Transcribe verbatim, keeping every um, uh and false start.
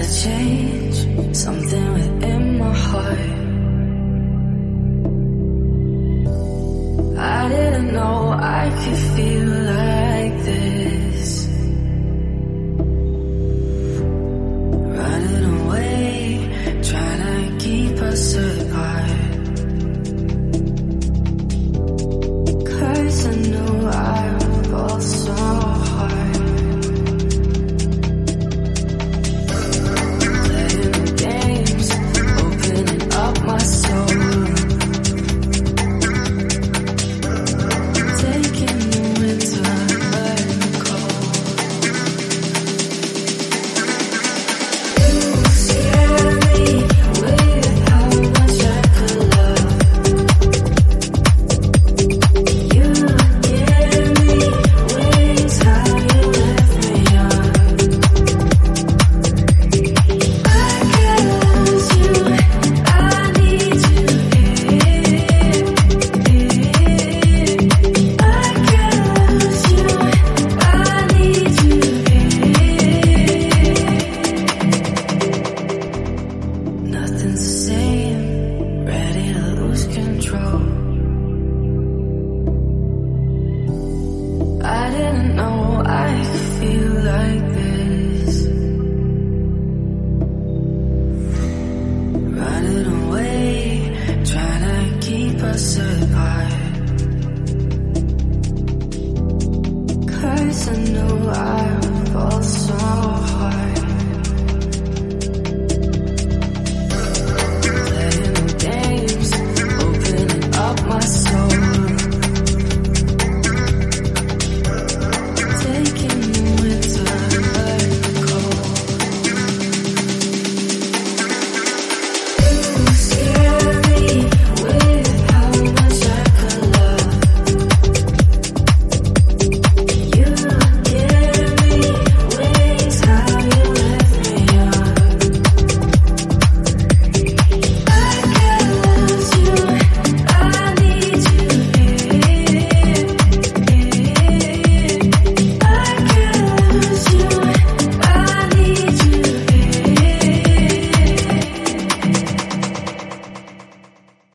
change, something within my heart. I didn't know I could feel like this. Running away, trying to keep us apart. 'Cause I knew I would fall so hard. My soul, taking the winter and the cold. You scare me with how much I could love. You give me wings, how you lift me up. I can't lose you. I didn't know I could feel like